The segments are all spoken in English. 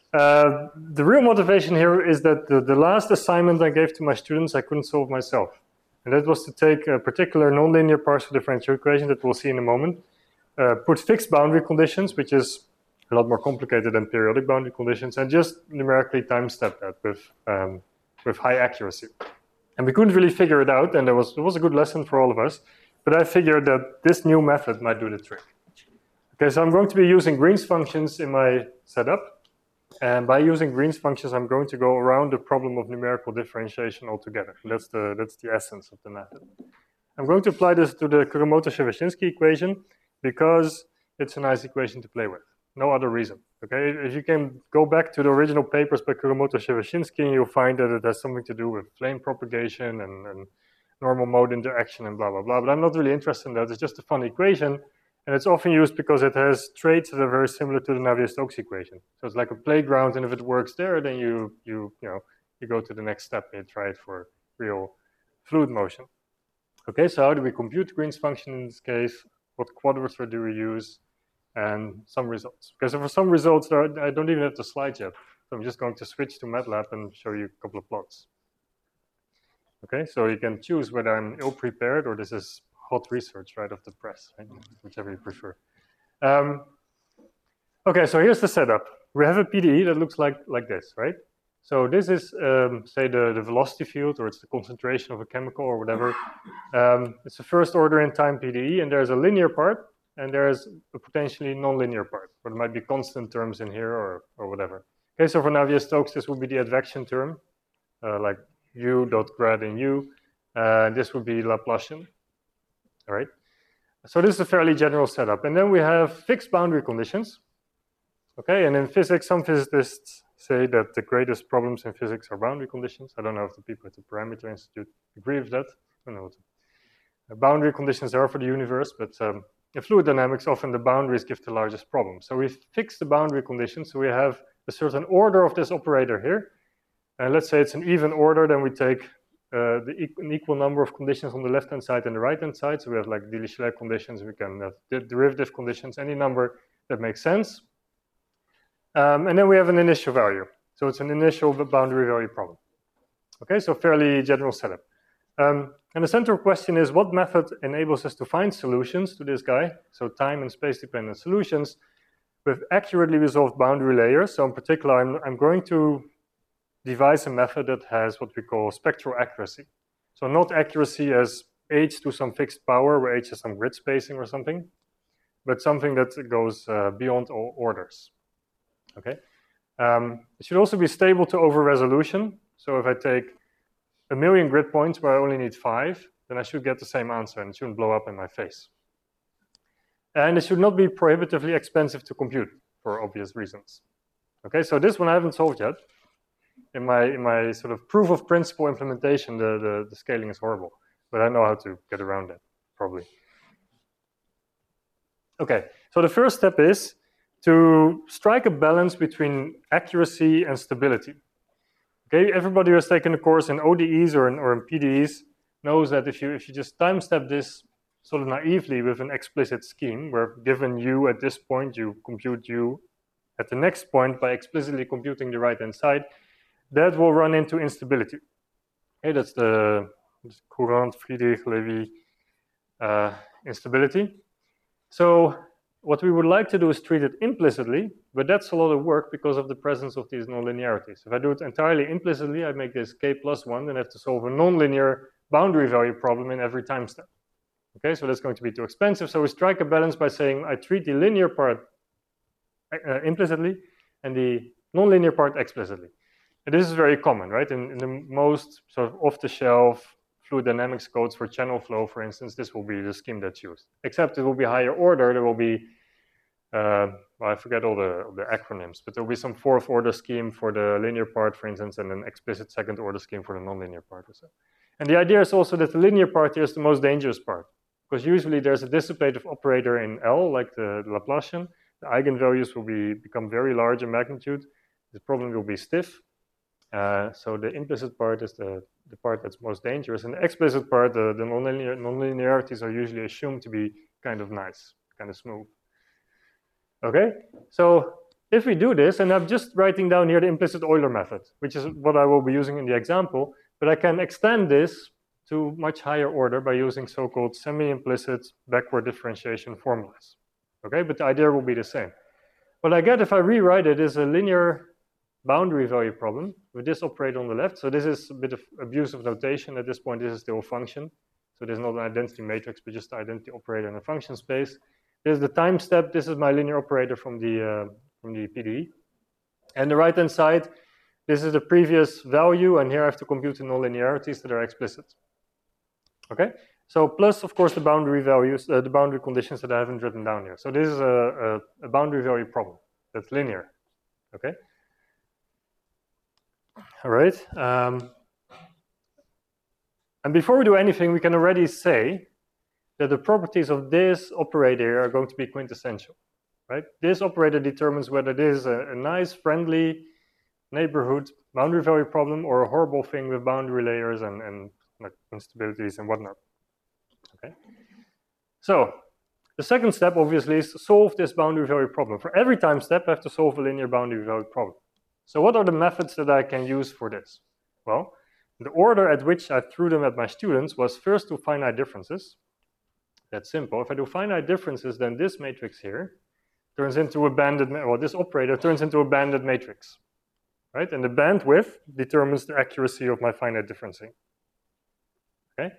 The real motivation here is that the last assignment I gave to my students I couldn't solve myself. And that was to take a particular nonlinear partial differential equation that we'll see in a moment, put fixed boundary conditions, which is a lot more complicated than periodic boundary conditions, and just numerically time step that with high accuracy. And we couldn't really figure it out, and it was a good lesson for all of us, but I figured that this new method might do the trick. Okay, so I'm going to be using Green's functions in my setup. And by using Green's functions, I'm going to go around the problem of numerical differentiation altogether. That's the essence of the method. I'm going to apply this to the Kuramoto-Shereshchinsky equation because it's a nice equation to play with. No other reason. Okay, if you can go back to the original papers by Kuramoto-Shereshchinsky, you'll find that it has something to do with flame propagation and normal mode interaction and blah, blah, blah. But I'm not really interested in that. It's just a fun equation. And it's often used because it has traits that are very similar to the Navier-Stokes equation. So it's like a playground, and if it works there, then you go to the next step and you try it for real fluid motion. Okay, so how do we compute Green's function in this case? What quadrature do we use? And some results. Okay, so for some results, I don't even have the slides yet. So I'm just going to switch to MATLAB and show you a couple of plots. Okay, so you can choose whether I'm ill-prepared or this is hot research right off the press, right? Whichever you prefer. Okay, so here's the setup. We have a PDE that looks like this, right? So this is, say, the velocity field, or it's the concentration of a chemical or whatever. It's a first order in time PDE, and there's a linear part, and there's a potentially non-linear part, where there might be constant terms in here or whatever. Okay, so for Navier-Stokes, this would be the advection term, like u dot grad in u. This would be Laplacian. All right, so this is a fairly general setup. And then we have fixed boundary conditions. Okay, and in physics, some physicists say that the greatest problems in physics are boundary conditions. I don't know if the people at the Parameter Institute agree with that. I don't know what the boundary conditions are for the universe, but in fluid dynamics, often the boundaries give the largest problem. So we fix the boundary conditions. So we have a certain order of this operator here. And let's say it's an even order, then we take an equal number of conditions on the left-hand side and the right-hand side. So we have like Dirichlet conditions, we can have derivative conditions, any number that makes sense. And then we have an initial value. So it's an initial boundary value problem. Okay, so fairly general setup. And the central question is, what method enables us to find solutions to this guy? So time and space-dependent solutions with accurately resolved boundary layers. So in particular, I'm going to devise a method that has what we call spectral accuracy. So not accuracy as h to some fixed power, where h has some grid spacing or something, but something that goes beyond all orders. Okay. It should also be stable to over-resolution. So if I take 1,000,000 grid points where I only need 5, then I should get the same answer and it shouldn't blow up in my face. And it should not be prohibitively expensive to compute for obvious reasons. Okay, so this one I haven't solved yet. In my sort of proof of principle implementation, the scaling is horrible, but I know how to get around it, probably. Okay, so the first step is to strike a balance between accuracy and stability. Okay, everybody who has taken a course in ODEs or in PDEs knows that if you just time step this sort of naively with an explicit scheme, where given u at this point, you compute u at the next point by explicitly computing the right-hand side, that will run into instability. Okay, that's the Courant-Friedrich-Levy instability. So what we would like to do is treat it implicitly, but that's a lot of work because of the presence of these nonlinearities. If I do it entirely implicitly, I make this k plus 1, then I have to solve a nonlinear boundary value problem in every time step. Okay, so that's going to be too expensive. So we strike a balance by saying I treat the linear part implicitly and the nonlinear part explicitly. And this is very common, right? In the most sort of off-the-shelf fluid dynamics codes for channel flow, for instance, this will be the scheme that's used. Except it will be higher order. There will be, well, I forget all the acronyms, but there will be some fourth order scheme for the linear part, for instance, and an explicit second order scheme for the nonlinear part or so. And the idea is also that the linear part here is the most dangerous part, because usually there's a dissipative operator in L, like the Laplacian. The eigenvalues will become very large in magnitude. The problem will be stiff. So the implicit part is the part that's most dangerous, and the explicit part, the nonlinearities are usually assumed to be kind of nice, kind of smooth. Okay, so if we do this, and I'm just writing down here the implicit Euler method, which is what I will be using in the example, but I can extend this to much higher order by using so-called semi-implicit backward differentiation formulas. Okay, but the idea will be the same. What I get if I rewrite it is a linear boundary value problem with this operator on the left. So this is a bit of abuse of notation. At this point, this is still a function. So there's not an identity matrix, but just the identity operator in a function space. This is the time step. This is my linear operator from the PDE. And the right-hand side, this is the previous value, and here I have to compute the nonlinearities that are explicit. Okay? So plus, of course, the boundary values, the boundary conditions that I haven't written down here. So this is a boundary value problem that's linear. Okay? All right. And before we do anything, we can already say that the properties of this operator are going to be quintessential, right? This operator determines whether this is a nice, friendly neighborhood boundary value problem or a horrible thing with boundary layers and like instabilities and whatnot. Okay. So the second step, obviously, is to solve this boundary value problem. For every time step, I have to solve a linear boundary value problem. So what are the methods that I can use for this? Well, the order at which I threw them at my students was first to finite differences. That's simple. If I do finite differences, then this matrix here turns into a banded, well, this operator turns into a banded matrix, right? And the bandwidth determines the accuracy of my finite differencing. Okay?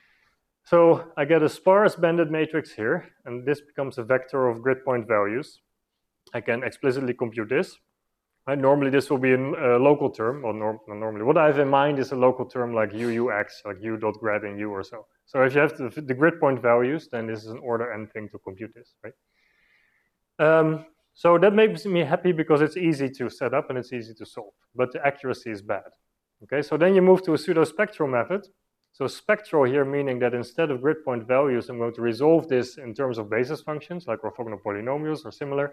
So I get a sparse banded matrix here, and this becomes a vector of grid point values. I can explicitly compute this. Right? Normally, this will be a local term, or normally. What I have in mind is a local term like UUX, like u.grad in U or so. So if you have the grid point values, then this is an order n thing to compute this, right? So that makes me happy because it's easy to set up and it's easy to solve, but the accuracy is bad. Okay, so then you move to a pseudo-spectral method. So spectral here meaning that instead of grid point values, I'm going to resolve this in terms of basis functions like orthogonal polynomials or similar.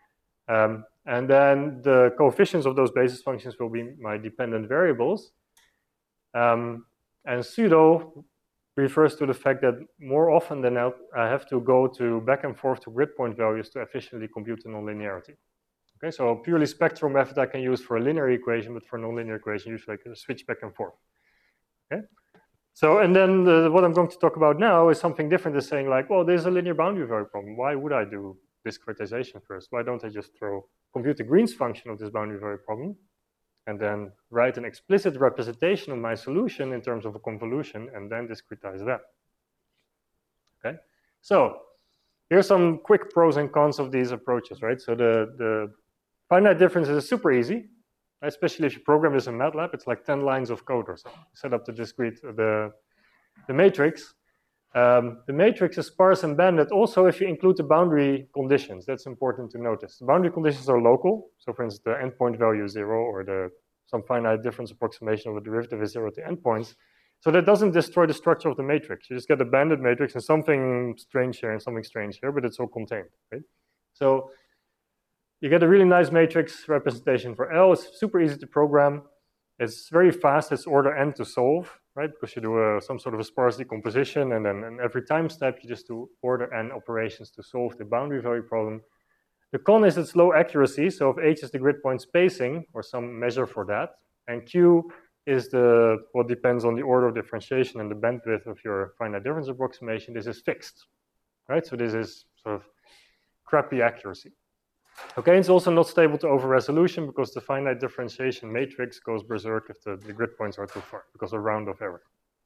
And then the coefficients of those basis functions will be my dependent variables. And pseudo refers to the fact that more often than not, I have to go to back and forth to grid point values to efficiently compute the nonlinearity. Okay, so a purely spectral method I can use for a linear equation, but for a nonlinear equation, usually I can switch back and forth. Okay, so and then what I'm going to talk about now is something different than saying like, well, there's a linear boundary value problem. Why would I do discretization first? Why don't I just compute the Green's function of this boundary value problem and then write an explicit representation of my solution in terms of a convolution and then discretize that? Okay, so here's some quick pros and cons of these approaches, right? So the finite difference is super easy, especially if you program this in MATLAB. It's like 10 lines of code or so. Set up the discrete, the matrix. The matrix is sparse and banded also if you include the boundary conditions. That's important to notice. The boundary conditions are local. So for instance, the endpoint value is 0 or some finite difference approximation of a derivative is 0 to endpoints. So that doesn't destroy the structure of the matrix. You just get a banded matrix and something strange here and something strange here, but it's all contained, right? So you get a really nice matrix representation for L. It's super easy to program. It's very fast. It's order n to solve, right? Because you do some sort of a sparse decomposition, and then in every time step, you just do order n operations to solve the boundary value problem. The con is its low accuracy. So if h is the grid point spacing, or some measure for that, and q is what depends on the order of differentiation and the bandwidth of your finite difference approximation, this is fixed, right? So this is sort of crappy accuracy. Okay, it's also not stable to over-resolution because the finite differentiation matrix goes berserk if the grid points are too far because of round-off error.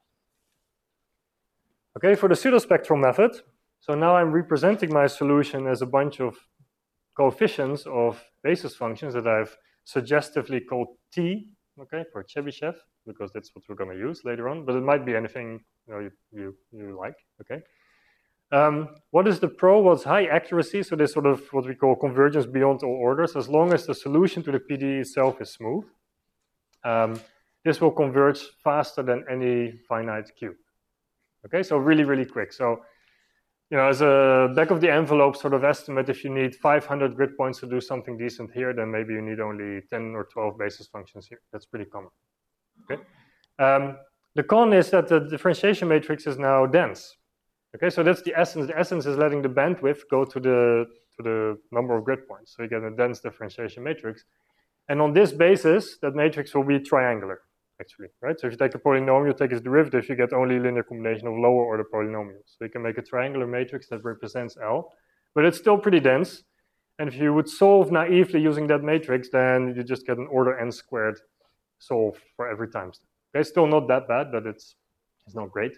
Okay, for the pseudospectral method, so now I'm representing my solution as a bunch of coefficients of basis functions that I've suggestively called T, okay, for Chebyshev, because that's what we're going to use later on, but it might be anything you like, okay. What is the pro? Well, it's high accuracy, so there's sort of what we call convergence beyond all orders. As long as the solution to the PDE itself is smooth, this will converge faster than any finite cube. Okay, so really, really quick. So, as a back of the envelope sort of estimate, if you need 500 grid points to do something decent here, then maybe you need only 10 or 12 basis functions here. That's pretty common. Okay. The con is that the differentiation matrix is now dense. Okay, so that's the essence. The essence is letting the bandwidth go to to the number of grid points. So you get a dense differentiation matrix. And on this basis, that matrix will be triangular, actually, right? So if you take a polynomial, take its derivative, you get only a linear combination of lower order polynomials. So you can make a triangular matrix that represents L, but it's still pretty dense. And if you would solve naively using that matrix, then you just get an order n squared solve for every time step. Okay, still not that bad, but it's not great.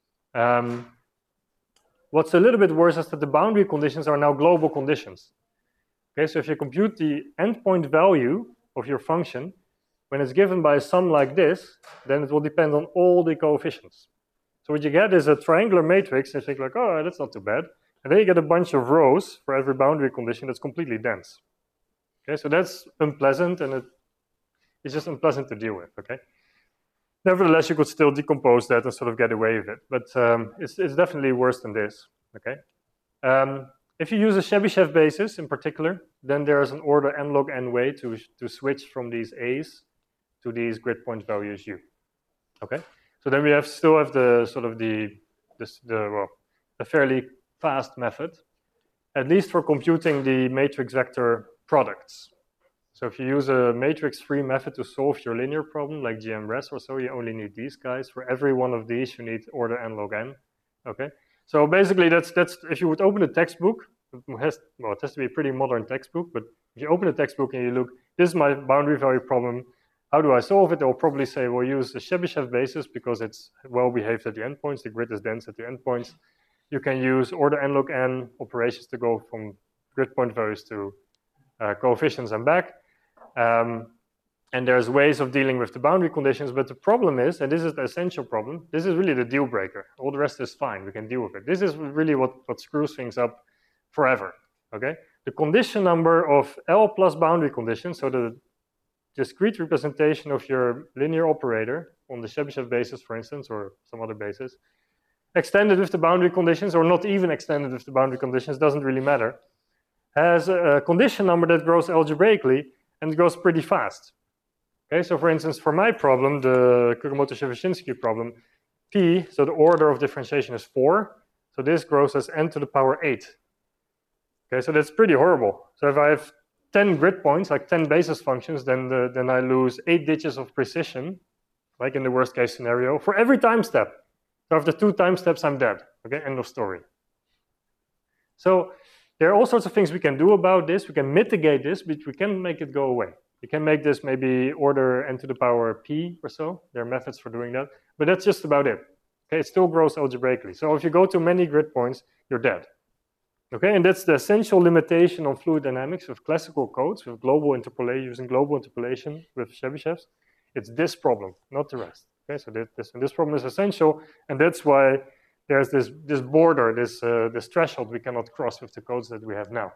What's a little bit worse is that the boundary conditions are now global conditions. Okay, so if you compute the endpoint value of your function, when it's given by a sum like this, then it will depend on all the coefficients. So what you get is a triangular matrix, and you think like, oh, that's not too bad. And then you get a bunch of rows for every boundary condition that's completely dense. Okay, so that's unpleasant, and it's just unpleasant to deal with, okay? Nevertheless, you could still decompose that and sort of get away with it, but it's definitely worse than this, okay? If you use a Chebyshev basis in particular, then there's an order n log n way to switch from these A's to these grid point values U, okay? So then we still have the sort of the fairly fast method, at least for computing the matrix vector products. So if you use a matrix-free method to solve your linear problem, like GMRes or so, you only need these guys. For every one of these, you need order n log n. Okay. So basically, that's if you would open a textbook, it has to be a pretty modern textbook. But if you open a textbook and you look, this is my boundary value problem. How do I solve it? They'll probably say, well, use the Chebyshev basis because it's well behaved at the endpoints. The grid is dense at the endpoints. You can use order n log n operations to go from grid point values to coefficients and back. And there's ways of dealing with the boundary conditions, but the problem is, and this is the essential problem, this is really the deal breaker. All the rest is fine, we can deal with it. This is really what screws things up forever, okay? The condition number of L plus boundary conditions, so the discrete representation of your linear operator on the Chebyshev basis, for instance, or some other basis, extended with the boundary conditions, or not even extended with the boundary conditions, doesn't really matter, has a condition number that grows algebraically, and it goes pretty fast. Okay, so for instance, for my problem, the Kuramoto-Shevchinski problem, P, so the order of differentiation is 4, so this grows as n to the power 8. Okay, so that's pretty horrible. So if I have 10 grid points, like 10 basis functions, then I lose 8 digits of precision, like in the worst case scenario, for every time step. So after 2 time steps, I'm dead. Okay, end of story. So there are all sorts of things we can do about this. We can mitigate this, but we can make it go away. You can make this maybe order n to the power p or so. There are methods for doing that, but that's just about it. Okay, it still grows algebraically. So if you go to many grid points, you're dead. Okay, and that's the essential limitation on fluid dynamics with classical codes, with global interpolation, using global interpolation with Chebyshevs. It's this problem, not the rest. Okay, so this problem is essential, and that's why there's this border, this threshold we cannot cross with the codes that we have now,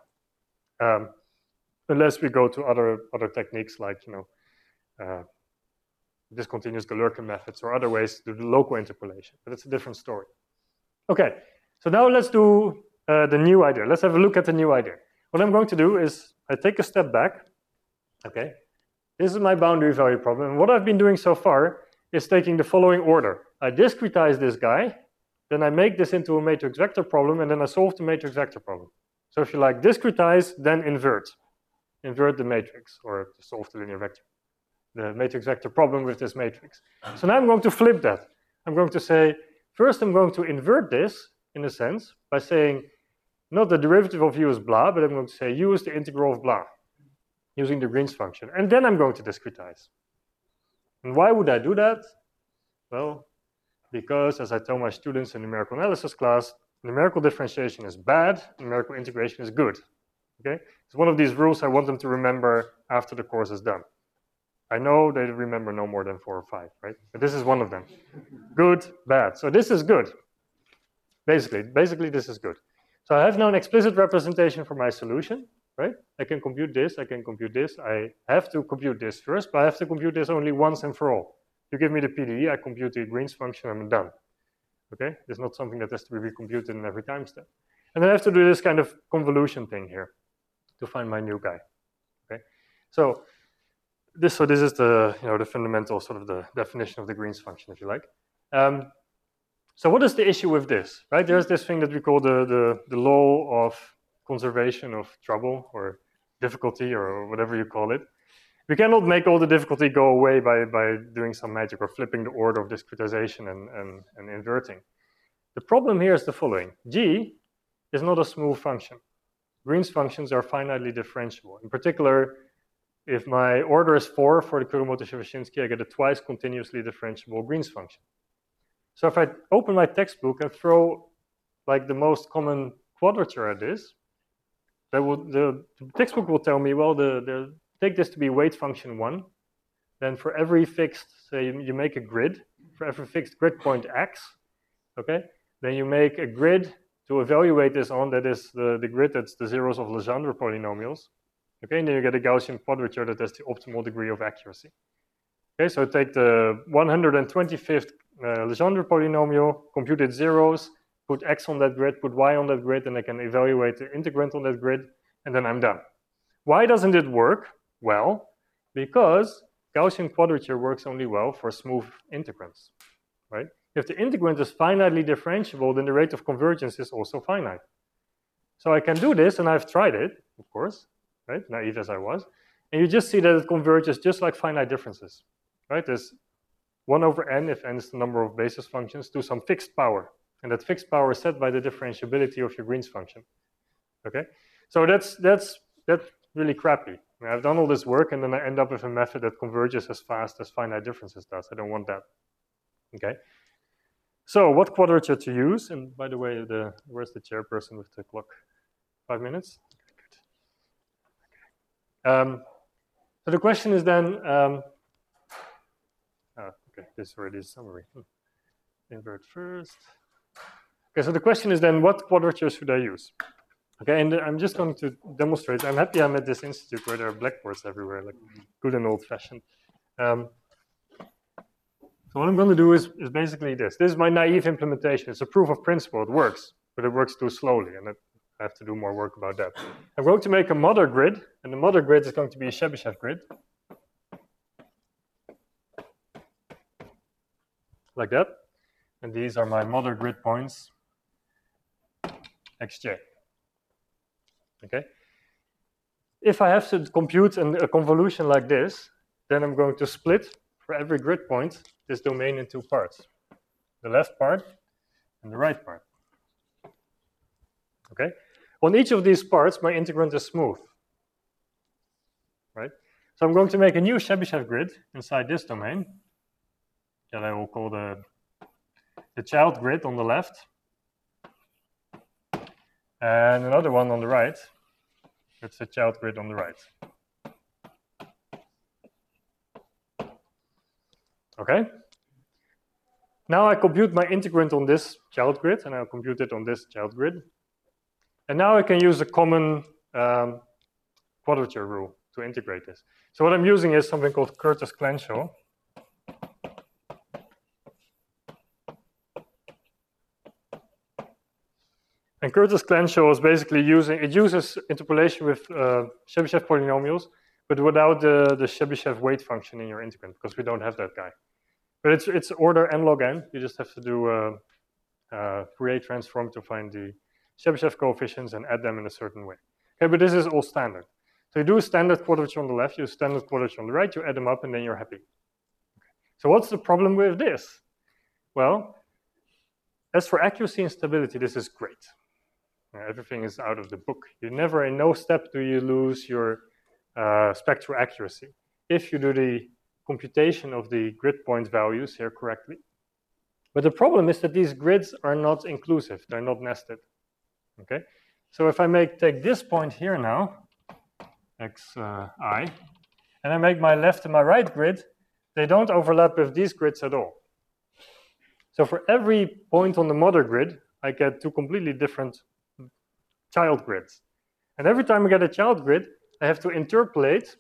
unless we go to other techniques like discontinuous Galerkin methods or other ways to do local interpolation. But it's a different story. Okay, so now let's do the new idea. Let's have a look at the new idea. What I'm going to do is I take a step back. Okay, this is my boundary value problem. And what I've been doing so far is taking the following order. I discretize this guy, then I make this into a matrix vector problem, and then I solve the matrix vector problem. So if you like discretize, then invert. Invert the matrix, or to solve the linear vector. The matrix vector problem with this matrix. So now I'm going to flip that. I'm going to say, first I'm going to invert this, in a sense, by saying, not the derivative of u is blah, but I'm going to say u is the integral of blah, using the Green's function. And then I'm going to discretize. And why would I do that? Well, because, as I tell my students in numerical analysis class, numerical differentiation is bad, numerical integration is good. Okay? It's one of these rules I want them to remember after the course is done. I know they remember no more than 4 or 5, right? But this is one of them. Good, bad. So this is good. Basically this is good. So I have now an explicit representation for my solution, right? I can compute this, I can compute this. I have to compute this first, but I have to compute this only once and for all. You give me the PDE, I compute the Green's function, I'm done. Okay? It's not something that has to be recomputed in every time step. And then I have to do this kind of convolution thing here to find my new guy. Okay? So this is the the fundamental sort of the definition of the Green's function, if you like. So what is the issue with this? Right? There's this thing that we call the law of conservation of trouble or difficulty or whatever you call it. We cannot make all the difficulty go away by doing some magic or flipping the order of discretization and inverting. The problem here is the following. G is not a smooth function. Green's functions are finitely differentiable. In particular, if my order is 4 for the Kurumoto-Shevchinski, I get a twice continuously differentiable Green's function. So if I open my textbook and throw like the most common quadrature at this, the textbook will tell me, well, take this to be weight function 1. Then for every fixed, say you make a grid, for every fixed grid point x, okay, then you make a grid to evaluate this on, that is the grid that's the zeros of Legendre polynomials. Okay, and then you get a Gaussian quadrature that has the optimal degree of accuracy. Okay, so take the 125th Legendre polynomial, compute its zeros, put x on that grid, put y on that grid, and I can evaluate the integrand on that grid, and then I'm done. Why doesn't it work? Well, because Gaussian quadrature works only well for smooth integrands, right? If the integrand is finitely differentiable, then the rate of convergence is also finite. So I can do this, and I've tried it, of course, right? Naive as I was. And you just see that it converges just like finite differences, right? There's 1 over n, if n is the number of basis functions, to some fixed power. And that fixed power is set by the differentiability of your Green's function, okay? So that's really crappy. I mean, I've done all this work, and then I end up with a method that converges as fast as finite differences does. I don't want that, okay? So what quadrature to use? And by the way, where's the chairperson with the clock? 5 minutes? Okay. So the question is then, okay, this already is summary. Invert first. Okay, so the question is then, what quadrature should I use? Okay, and I'm just going to demonstrate. I'm happy I'm at this institute where there are blackboards everywhere, like good and old-fashioned. So what I'm going to do is basically this. This is my naive implementation. It's a proof of principle. It works, but it works too slowly, and I have to do more work about that. I'm going to make a mother grid, and the mother grid is going to be a Chebyshev grid. Like that. And these are my mother grid points, xj. Okay? If I have to compute a convolution like this, then I'm going to split for every grid point this domain in 2 parts. The left part and the right part. Okay? On each of these parts, my integrand is smooth. Right? So I'm going to make a new Chebyshev grid inside this domain that I will call the child grid on the left, and another one on the right. It's the child grid on the right. Okay? Now I compute my integrand on this child grid, and I'll compute it on this child grid. And now I can use a common quadrature rule to integrate this. So what I'm using is something called Curtis-Clenshaw. And Curtis-Clenshaw is basically uses interpolation with Chebyshev polynomials, but without the Chebyshev weight function in your integrand, because we don't have that guy. But it's order n log n. You just have to do a Fourier transform to find the Chebyshev coefficients and add them in a certain way. Okay, but this is all standard. So you do a standard quadrature on the left, you do a standard quadrature on the right, you add them up, and then you're happy. Okay. So what's the problem with this? Well, as for accuracy and stability, this is great. Everything is out of the book. You never, in no step, do you lose your spectral accuracy if you do the computation of the grid point values here correctly. But the problem is that these grids are not inclusive. They're not nested. Okay? So if I take this point here now, xi, and I make my left and my right grid, they don't overlap with these grids at all. So for every point on the mother grid, I get 2 completely different child grids. And every time I get a child grid, I have to interpolate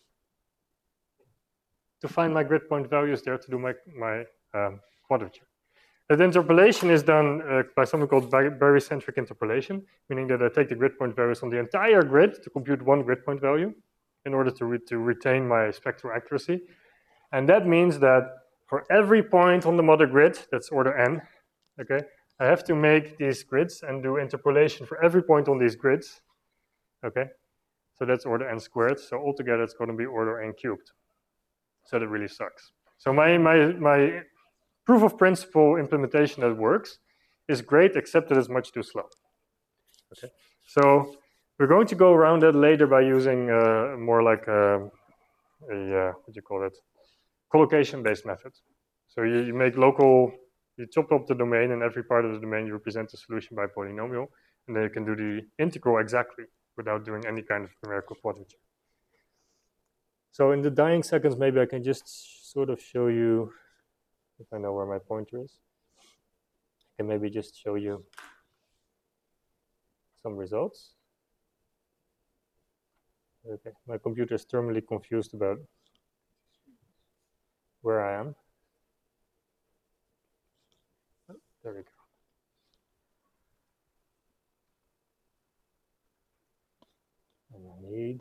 to find my grid point values there to do my quadrature. That interpolation is done by something called barycentric interpolation, meaning that I take the grid point values on the entire grid to compute 1 grid point value in order to retain my spectral accuracy. And that means that for every point on the mother grid, that's order n, okay, I have to make these grids and do interpolation for every point on these grids Okay, so that's order n squared. So altogether, it's going to be order n cubed. So that really sucks. So my proof of principle implementation that works is great, except that it's much too slow. Okay, so we're going to go around that later by using more like what do you call it, collocation-based method. So you make local, you chop up the domain, and every part of the domain you represent the solution by polynomial, and then you can do the integral exactly without doing any kind of numerical quadrature. So in the dying seconds, maybe I can just sort of show you, if I know where my pointer is, I can maybe just show you some results. Okay, my computer is terminally confused about where I am. Oh, there we go. And I need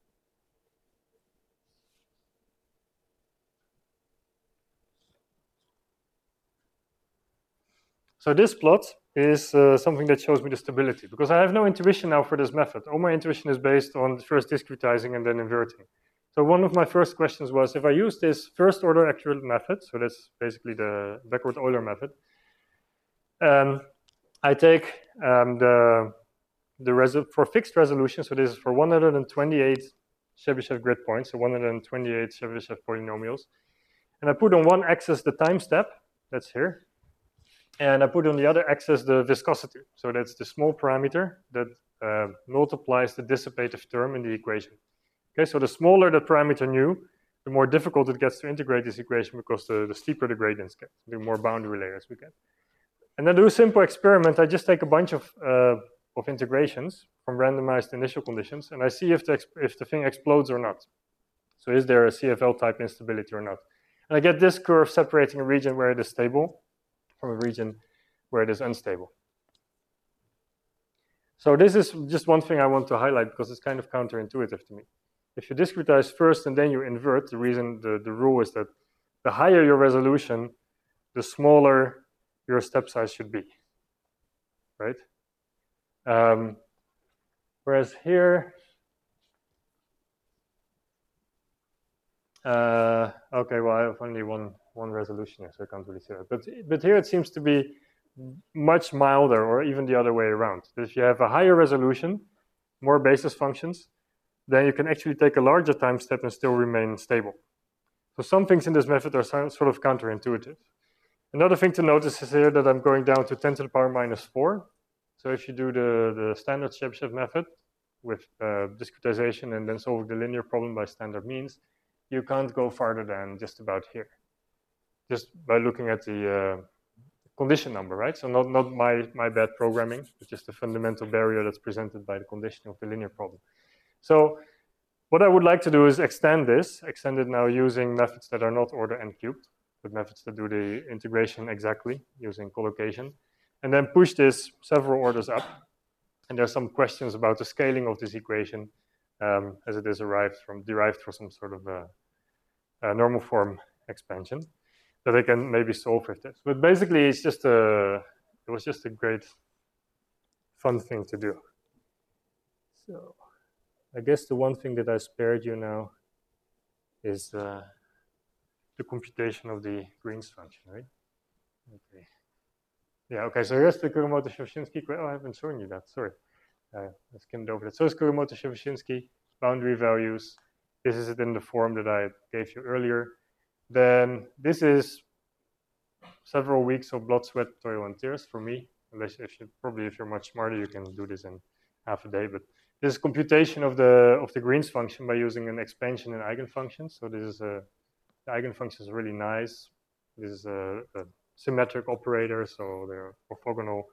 so this plot is something that shows me the stability, because I have no intuition now for this method. All my intuition is based on first discretizing and then inverting. So one of my first questions was, if I use this first order accurate method, so that's basically the backward Euler method, I take for fixed resolution, so this is for 128 Chebyshev grid points, so 128 Chebyshev polynomials, and I put on one axis the time step, that's here, and I put on the other axis the viscosity, so that's the small parameter that multiplies the dissipative term in the equation. Okay, so the smaller the parameter nu, the more difficult it gets to integrate this equation, because the steeper the gradients get, the more boundary layers we get. And then do a simple experiment. I just take a bunch of integrations from randomized initial conditions, and I see if the thing explodes or not. So is there a CFL type instability or not? And I get this curve separating a region where it is stable from a region where it is unstable. So this is just one thing I want to highlight, because it's kind of counterintuitive to me. If you discretize first and then you invert, the rule is that the higher your resolution, the smaller your step size should be, right? Whereas here, okay, well, I have only one resolution here, so I can't really see that. But here it seems to be much milder, or even the other way around. If you have a higher resolution, more basis functions, then you can actually take a larger time step and still remain stable. So some things in this method are sort of counterintuitive. Another thing to notice is here that I'm going down to 10 to the power minus 4. So if you do the standard Chebyshev method with discretization and then solving the linear problem by standard means, you can't go farther than just about here, just by looking at the condition number, right? So not my bad programming, but just the fundamental barrier that's presented by the condition of the linear problem. So what I would like to do is extend it now using methods that are not order n cubed, but methods that do the integration exactly using collocation, and then push this several orders up. And there's some questions about the scaling of this equation as it is derived from some sort of a normal form expansion that I can maybe solve with this. But basically, it was just a great fun thing to do. So I guess the one thing that I spared you now is the computation of the Green's function, right? Okay. Yeah, okay, so here's the Kuramoto-Shevchinsky. Oh, I haven't shown you that, sorry. I skimmed over that. So it's Kuramoto-Shevchinsky, boundary values. This is it in the form that I gave you earlier. Then this is several weeks of blood, sweat, toil, and tears for me. Unless if you're much smarter, you can do this in half a day. But this is computation of the Green's function by using an expansion in eigenfunctions. So this is the eigenfunction is really nice. This is a symmetric operator, so they're orthogonal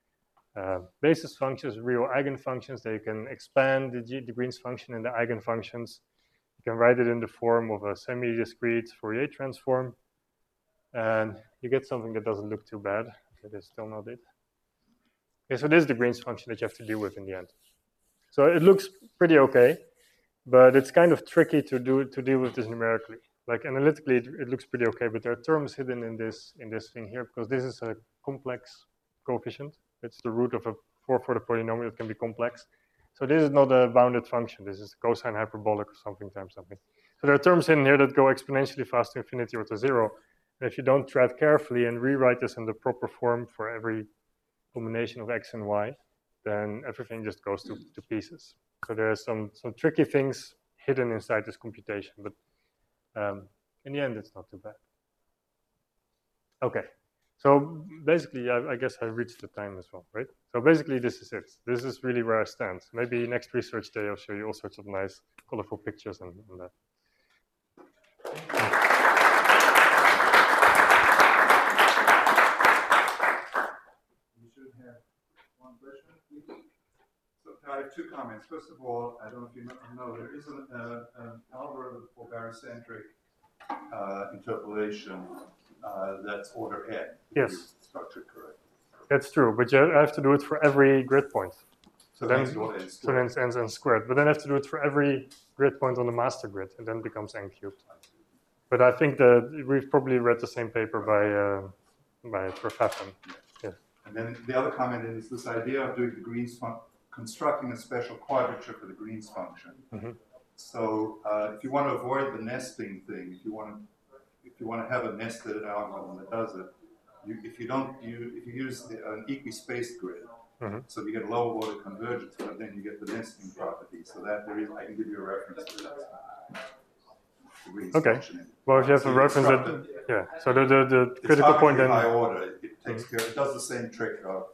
basis functions, real eigenfunctions. They can expand the Green's function in the eigenfunctions. You can write it in the form of a semi-discrete Fourier transform, and you get something that doesn't look too bad. It is still not it. Okay, so this is the Green's function that you have to deal with in the end. So it looks pretty okay, but it's kind of tricky to deal with this numerically. Like analytically, it looks pretty okay, but there are terms hidden in this thing here, because this is a complex coefficient. It's the root of a 4 for the polynomial. It can be complex. So this is not a bounded function. This is cosine hyperbolic or something times something. So there are terms in here that go exponentially fast to infinity or to 0. And if you don't tread carefully and rewrite this in the proper form for every combination of x and y, then everything just goes to pieces. So there are some tricky things hidden inside this computation, but in the end, it's not too bad. Okay, so basically, I guess I reached the time as well, right? So basically, this is it. This is really where I stand. Maybe next research day, I'll show you all sorts of nice, colorful pictures and that. You should have one question, please. So I have two comments. First of all, I don't know if you know there is an algorithm for barycentric interpolation that's order n. Yes. Structured correctly. That's true, but you have to do it for every grid point. So then it's n squared. But then I have to do it for every grid point on the master grid, and then it becomes n cubed. But I think that we've probably read the same paper by Verphaffen. Yes. And then the other comment is this idea of doing the Green's constructing a special quadrature for the Green's function. Mm-hmm. So if you want to avoid the nesting thing, if you want to have a nested algorithm that does it, if you use an equispaced grid, mm-hmm. so you get lower order convergence, but then you get the nesting property. So that I can give you a reference to that. Okay. Well, if you have a reference, yeah. So the critical point then. High order. It takes care. It does the same trick of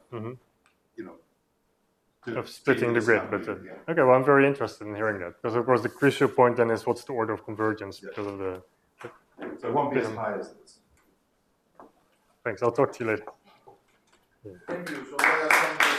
of splitting the grid. But okay, well, I'm very interested in hearing that because of course the crucial point then is what's the order of convergence because of the. So it won't be as high as this. Thanks. I'll talk to you later. Thank you. So